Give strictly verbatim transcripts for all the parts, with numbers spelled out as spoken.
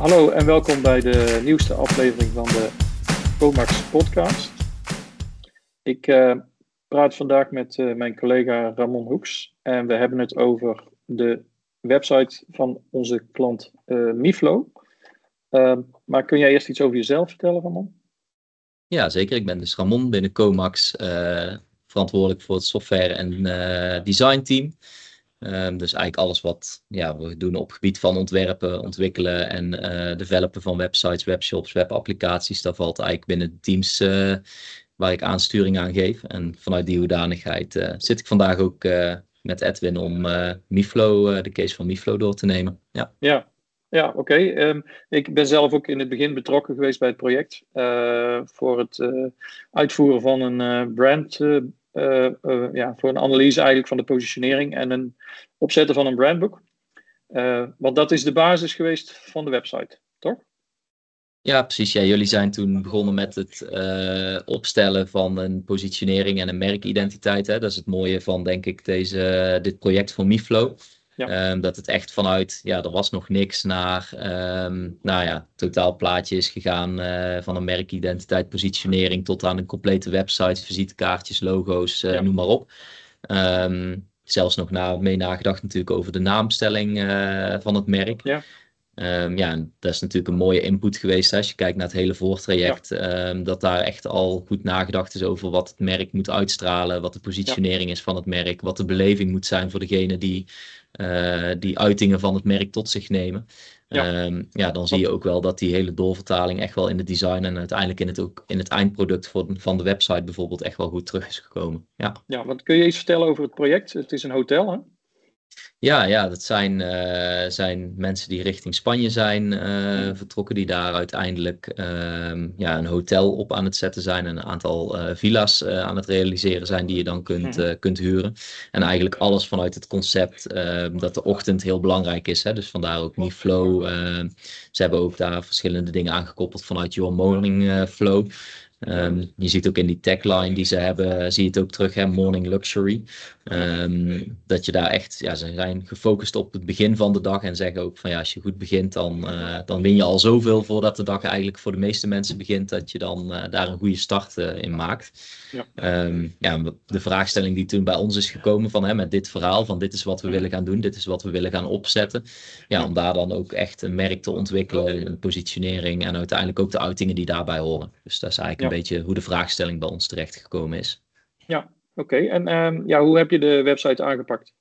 Hallo en welkom bij de nieuwste aflevering van de Comax podcast. Ik uh, praat vandaag met uh, mijn collega Ramon Hoeks en we hebben het over de website van onze klant uh, Miflo. Uh, maar kun jij eerst iets over jezelf vertellen, Ramon? Ja, zeker. Ik ben dus Ramon binnen Comax, uh, verantwoordelijk voor het software en uh, design team. Um, dus eigenlijk alles wat ja, we doen op het gebied van ontwerpen, ontwikkelen en uh, developen van websites, webshops, webapplicaties. Dat valt eigenlijk binnen de teams uh, waar ik aansturing aan geef. En vanuit die hoedanigheid uh, zit ik vandaag ook uh, met Edwin om uh, Miflo, uh, de case van Miflo door te nemen. Ja, ja. Ja, oké. Okay. Um, ik ben zelf ook in het begin betrokken geweest bij het project uh, voor het uh, uitvoeren van een uh, brand, uh, uh, uh, ja, voor een analyse eigenlijk van de positionering en een opzetten van een brandboek. Uh, want dat is de basis geweest van de website, toch? Ja, precies. Ja, jullie zijn toen begonnen met het uh, opstellen van een positionering en een merkidentiteit. Hè? Dat is het mooie van, denk ik, deze, dit project van Miflo. Ja. Um, dat het echt vanuit, ja, er was nog niks naar, um, nou ja, totaalplaatje is gegaan uh, van een merkidentiteit, positionering tot aan een complete website, visitekaartjes, logo's, uh, ja. noem maar op. Um, zelfs nog na, mee nagedacht natuurlijk over de naamstelling uh, van het merk. Ja. Um, ja, dat is natuurlijk een mooie input geweest hè, als je kijkt naar het hele voortraject. Ja. Um, dat daar echt al goed nagedacht is over wat het merk moet uitstralen, wat de positionering ja. is van het merk, wat de beleving moet zijn voor degene die uh, die uitingen van het merk tot zich nemen. Ja. Um, ja, dan zie je ook wel dat die hele doorvertaling echt wel in het design en uiteindelijk in het, ook in het eindproduct voor, van de website bijvoorbeeld echt wel goed terug is gekomen. Ja, ja, want kun je iets vertellen over het project? Het is een hotel, hè? Ja, ja, dat zijn, uh, zijn mensen die richting Spanje zijn uh, vertrokken, die daar uiteindelijk uh, ja, een hotel op aan het zetten zijn en een aantal uh, villa's uh, aan het realiseren zijn die je dan kunt, uh, kunt huren. En eigenlijk alles vanuit het concept uh, dat de ochtend heel belangrijk is. Hè? Dus vandaar ook Miflo. Uh, ze hebben ook daar verschillende dingen aangekoppeld vanuit Your Morning uh, Flow. Um, je ziet ook in die tagline die ze hebben, zie je het ook terug, hè, Morning Luxury. Um, dat je daar echt, ja, ze zijn gefocust op het begin van de dag en zeggen ook van ja, als je goed begint, dan, uh, dan win je al zoveel voordat de dag eigenlijk voor de meeste mensen begint, dat je dan uh, daar een goede start uh, in maakt. Ja. Um, ja, de vraagstelling die toen bij ons is gekomen van hè, met dit verhaal, van dit is wat we willen gaan doen, dit is wat we willen gaan opzetten. Ja, om daar dan ook echt een merk te ontwikkelen, een positionering en uiteindelijk ook de uitingen die daarbij horen. Dus dat is eigenlijk ja. een beetje hoe de vraagstelling bij ons terecht gekomen is. Ja, oké. Okay. En um, ja, hoe heb je de website aangepakt?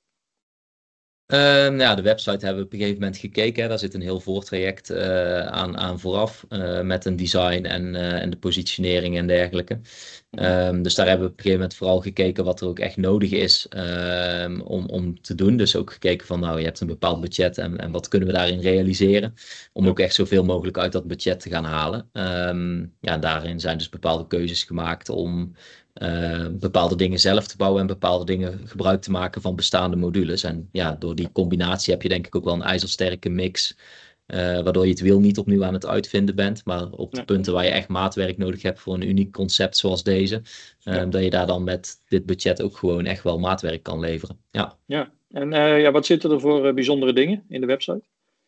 Uh, ja, de website hebben we op een gegeven moment gekeken. Hè. Daar zit een heel voortraject uh, aan, aan vooraf. Uh, met een design en, uh, en de positionering en dergelijke. Um, dus daar hebben we op een gegeven moment vooral gekeken wat er ook echt nodig is um, om, om te doen. Dus ook gekeken van nou, je hebt een bepaald budget en, en wat kunnen we daarin realiseren. Om ook echt zoveel mogelijk uit dat budget te gaan halen. Um, ja, daarin zijn dus bepaalde keuzes gemaakt om Uh, bepaalde dingen zelf te bouwen en bepaalde dingen gebruik te maken van bestaande modules. En ja, door die combinatie heb je denk ik ook wel een ijzersterke mix, uh, waardoor je het wiel niet opnieuw aan het uitvinden bent, maar op de ja. punten waar je echt maatwerk nodig hebt voor een uniek concept zoals deze, uh, ja. dat je daar dan met dit budget ook gewoon echt wel maatwerk kan leveren. Ja, ja. En uh, ja, wat zitten er voor uh, bijzondere dingen in de website?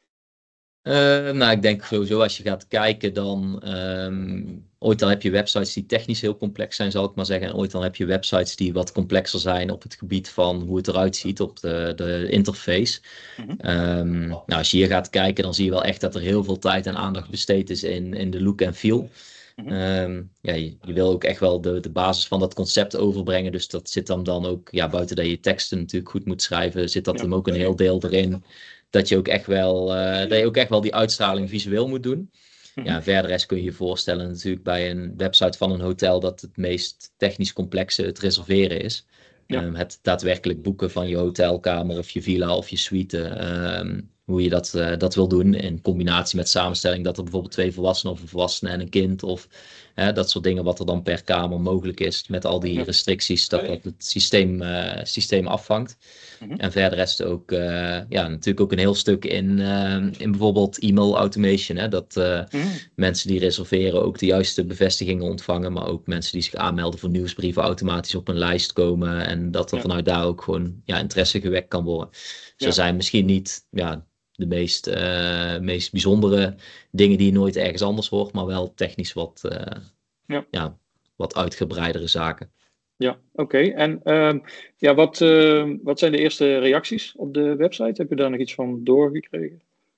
Uh, nou, ik denk sowieso als je gaat kijken dan, um, ooit dan heb je websites die technisch heel complex zijn, zal ik maar zeggen. En ooit dan heb je websites die wat complexer zijn op het gebied van hoe het eruit ziet op de, de interface. Mm-hmm. Um, nou, als je hier gaat kijken, dan zie je wel echt dat er heel veel tijd en aandacht besteed is in, in de look en feel. Mm-hmm. Um, ja, je, je wil ook echt wel de, de basis van dat concept overbrengen. Dus dat zit dan, dan ook, ja, buiten dat je teksten natuurlijk goed moet schrijven, zit dat ja. hem ook een heel deel erin. Dat je ook echt wel, uh, dat je ook echt wel die uitstraling visueel moet doen. Mm-hmm. Ja, verder rest kun je je voorstellen natuurlijk bij een website van een hotel dat het meest technisch complexe het reserveren is. Ja. Um, het daadwerkelijk boeken van je hotelkamer of je villa of je suite. Um, hoe je dat, uh, dat wil doen in combinatie met samenstelling dat er bijvoorbeeld twee volwassenen of een volwassene en een kind of uh, dat soort dingen wat er dan per kamer mogelijk is met al die restricties dat dat het systeem, uh, systeem afvangt. Mm-hmm. En verder rest ook uh, ja, natuurlijk ook een heel stuk in, uh, in bijvoorbeeld e-mail automation. Hè? Dat uh, mm-hmm. mensen die reserveren ook de juiste bevestigingen ontvangen, maar ook mensen die zich aanmelden voor nieuwsbrieven automatisch op een lijst komen en dat er ja. vanuit daar ook gewoon ja, interesse gewekt kan worden. Dus ja. er zijn misschien niet ja, de meest, uh, meest bijzondere dingen die je nooit ergens anders hoort, maar wel technisch wat, uh, ja. Ja, wat uitgebreidere zaken. Ja, oké. Okay. En uh, ja, wat, uh, wat zijn de eerste reacties op de website? Heb je daar nog iets van doorgekregen?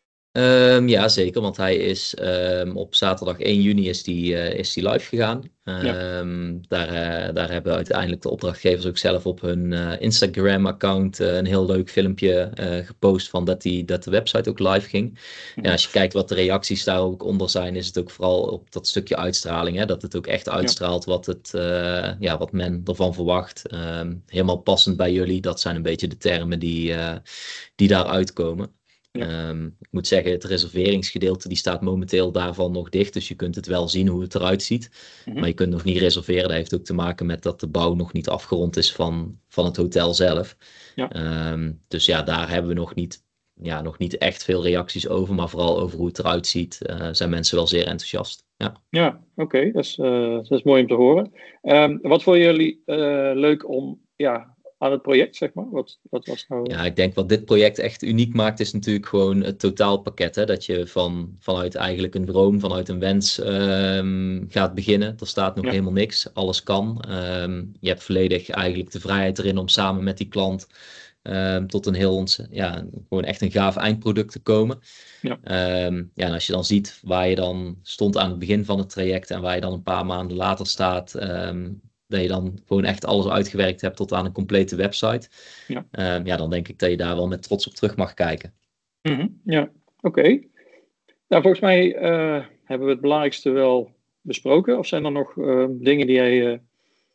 Um, ja, zeker, want hij is um, op zaterdag één juni is die, uh, is die live gegaan. Um, ja. daar, uh, daar hebben uiteindelijk de opdrachtgevers ook zelf op hun uh, Instagram-account uh, een heel leuk filmpje uh, gepost van dat, die, dat de website ook live ging. Mm-hmm. Ja, als je kijkt wat de reacties daar ook onder zijn, is het ook vooral op dat stukje uitstraling. Hè, dat het ook echt uitstraalt ja. wat, het, uh, ja, wat men ervan verwacht. Um, helemaal passend bij jullie, dat zijn een beetje de termen die, uh, die daar uitkomen. Ja. Um, ik moet zeggen, het reserveringsgedeelte die staat momenteel daarvan nog dicht. Dus je kunt het wel zien hoe het eruit ziet. Mm-hmm. Maar je kunt nog niet reserveren. Dat heeft ook te maken met dat de bouw nog niet afgerond is van, van het hotel zelf. Ja. Um, dus ja, daar hebben we nog niet, ja, nog niet echt veel reacties over. Maar vooral over hoe het eruit ziet, uh, zijn mensen wel zeer enthousiast. Ja, ja oké. Okay. Dat, uh, dat is mooi om te horen. Um, wat vonden jullie uh, leuk om... Ja, aan het project, zeg maar? Wat, wat was nou... Ja, ik denk wat dit project echt uniek maakt, is natuurlijk gewoon het totaalpakket. Hè? Dat je van, vanuit eigenlijk een droom, vanuit een wens um, gaat beginnen. Er staat nog ja. helemaal niks, alles kan. Um, je hebt volledig eigenlijk de vrijheid erin om samen met die klant um, tot een heel, ja, gewoon echt een gaaf eindproduct te komen. Ja. Um, ja, en als je dan ziet waar je dan stond aan het begin van het traject en waar je dan een paar maanden later staat... Um, dat je dan gewoon echt alles uitgewerkt hebt tot aan een complete website. Ja, um, ja dan denk ik dat je daar wel met trots op terug mag kijken. Mm-hmm. Ja, oké. Okay. Nou, volgens mij uh, hebben we het belangrijkste wel besproken. Of zijn er nog uh, dingen die jij uh,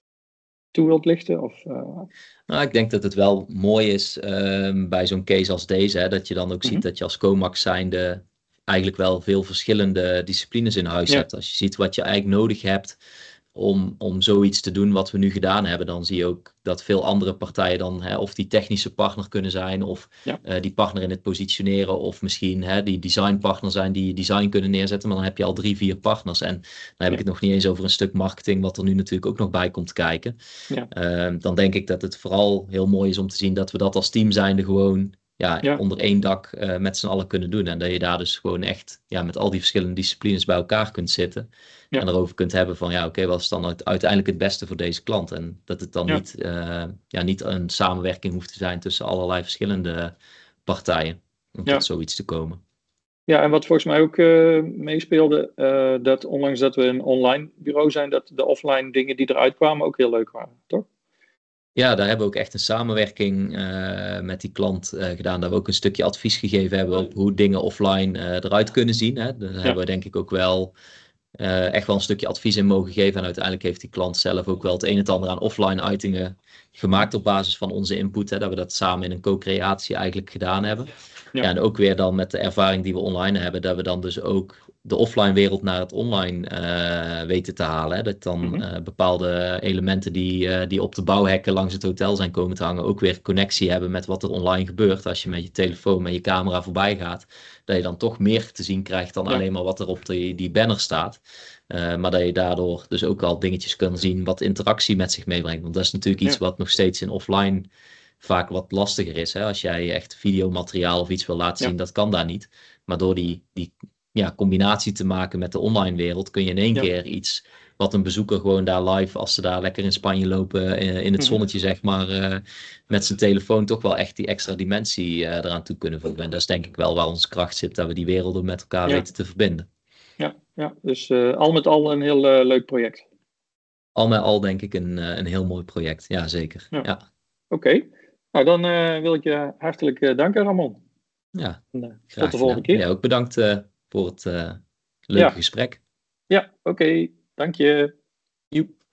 toe wilt lichten? Of, uh... Nou, ik denk dat het wel mooi is uh, bij zo'n case als deze. Hè, dat je dan ook mm-hmm. ziet dat je als Comax zijnde eigenlijk wel veel verschillende disciplines in huis ja. hebt. Als je ziet wat je eigenlijk nodig hebt... Om, om zoiets te doen wat we nu gedaan hebben, dan zie je ook dat veel andere partijen dan hè, of die technische partner kunnen zijn of ja. uh, die partner in het positioneren of misschien hè, die designpartner zijn die je design kunnen neerzetten, maar dan heb je al drie, vier partners en dan heb ja. ik het nog niet eens over een stuk marketing wat er nu natuurlijk ook nog bij komt kijken. Ja. Uh, dan denk ik dat het vooral heel mooi is om te zien dat we dat als team zijnde gewoon ja, ja. onder één dak uh, met z'n allen kunnen doen en dat je daar dus gewoon echt ja, met al die verschillende disciplines bij elkaar kunt zitten. Ja. En erover kunt hebben van ja, oké, okay, wat is dan uiteindelijk het beste voor deze klant? En dat het dan ja. niet, uh, ja, niet een samenwerking hoeft te zijn tussen allerlei verschillende partijen om ja. tot zoiets te komen. Ja, en wat volgens mij ook uh, meespeelde, uh, dat ondanks dat we een online bureau zijn, dat de offline dingen die eruit kwamen ook heel leuk waren, toch? Ja, daar hebben we ook echt een samenwerking uh, met die klant uh, gedaan. Dat we ook een stukje advies gegeven hebben op hoe dingen offline uh, eruit kunnen zien. Hè. Daar ja. hebben we denk ik ook wel... Uh, echt wel een stukje advies in mogen geven. En uiteindelijk heeft die klant zelf ook wel het een en het ander aan offline uitingen gemaakt op basis van onze input. Hè, dat we dat samen in een co-creatie eigenlijk gedaan hebben. Ja. Ja, en ook weer dan met de ervaring die we online hebben, dat we dan dus ook de offline wereld naar het online uh, weten te halen. Hè. Dat dan mm-hmm. uh, bepaalde elementen die, uh, die op de bouwhekken langs het hotel zijn komen te hangen, ook weer connectie hebben met wat er online gebeurt. Als je met je telefoon, met je camera voorbij gaat, dat je dan toch meer te zien krijgt dan ja. alleen maar wat er op die, die banner staat. Uh, maar dat je daardoor dus ook al dingetjes kan zien wat interactie met zich meebrengt. Want dat is natuurlijk iets ja. wat nog steeds in offline vaak wat lastiger is. Hè? Als jij echt videomateriaal of iets wil laten zien, ja. dat kan daar niet. Maar door die, die ja, combinatie te maken met de online wereld kun je in één ja. keer iets wat een bezoeker gewoon daar live, als ze daar lekker in Spanje lopen, in, in het zonnetje zeg maar, uh, met zijn telefoon toch wel echt die extra dimensie uh, eraan toe kunnen voegen. En dat is denk ik wel waar onze kracht zit, dat we die werelden met elkaar ja. weten te verbinden. Ja, ja. Dus uh, al met al een heel uh, leuk project. Al met al denk ik een, uh, een heel mooi project, ja zeker. Ja. Ja. Oké, okay. Nou dan uh, wil ik je hartelijk uh, danken Ramon. Ja, en, uh, tot de volgende keer. Ja, ook bedankt uh, voor het uh, leuke ja. gesprek. Ja, oké. Okay. Dank je. Joep.